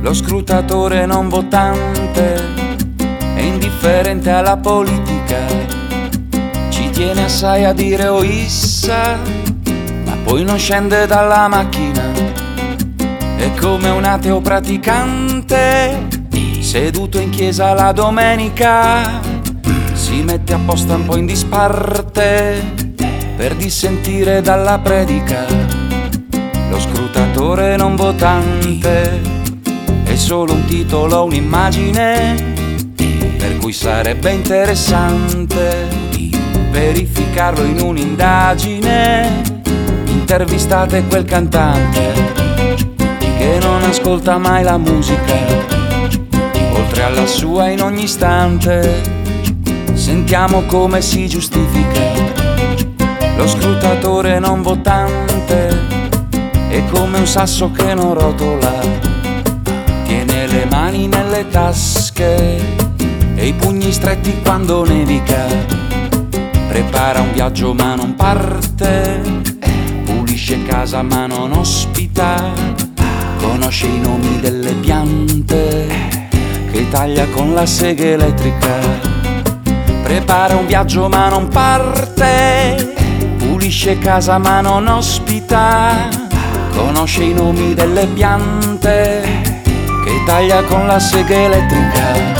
Lo scrutatore non votante è indifferente alla politica, ci tiene assai a dire o issa, ma poi non scende dalla macchina. È come un ateo praticante seduto in chiesa la domenica, si mette apposta un po' in disparte per dissentire dalla predica. Lo scrutatore non votante è solo un titolo, un'immagine, per cui sarebbe interessante verificarlo in un'indagine. Intervistate quel cantante che non ascolta mai la musica, oltre alla sua in ogni istante. Sentiamo come si giustifica. Lo scrutatore non votante è come un sasso che non rotola, tiene le mani nelle tasche e i pugni stretti quando nevica. Prepara un viaggio ma non parte, pulisce casa ma non ospita, conosce i nomi delle piante che taglia con la sega elettrica. Prepara un viaggio ma non parte, pulisce casa ma non ospita, conosce i nomi delle piante che taglia con la sega elettrica.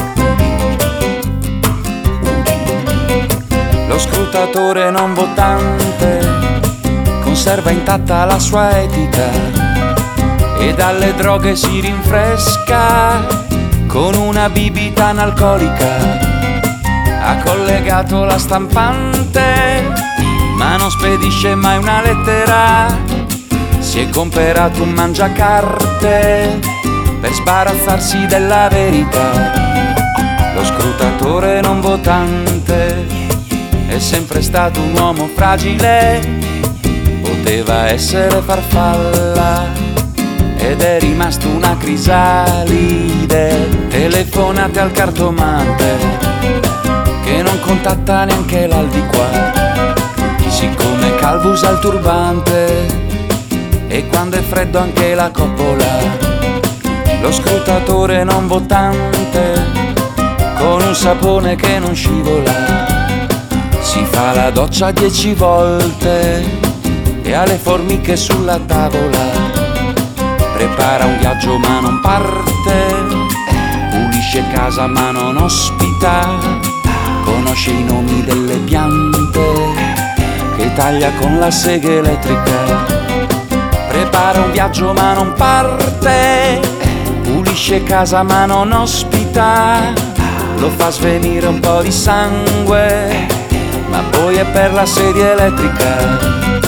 Lo scrutatore non votante conserva intatta la sua etica e dalle droghe si rinfresca con una bibita analcolica. Ha collegato la stampante ma non spedisce mai una lettera, si è comperato un mangiacarte per sbarazzarsi della verità. Lo scrutatore non votante è sempre stato un uomo fragile, poteva essere farfalla ed è rimasto una crisalide. Telefonate al cartomante che non contatta neanche l'aldilà, siccome calvo usa il turbante e quando è freddo anche la coppola. Lo scrutatore non votante con un sapone che non scivola si fa la doccia 10 volte e ha le formiche sulla tavola. Prepara un viaggio ma non parte, pulisce casa ma non ospita, conosce i nomi delle piante che taglia con la sega elettrica. Prepara un viaggio ma non parte, pulisce casa ma non ospita, lo fa svenire un po' di sangue, ma poi è per la sedia elettrica.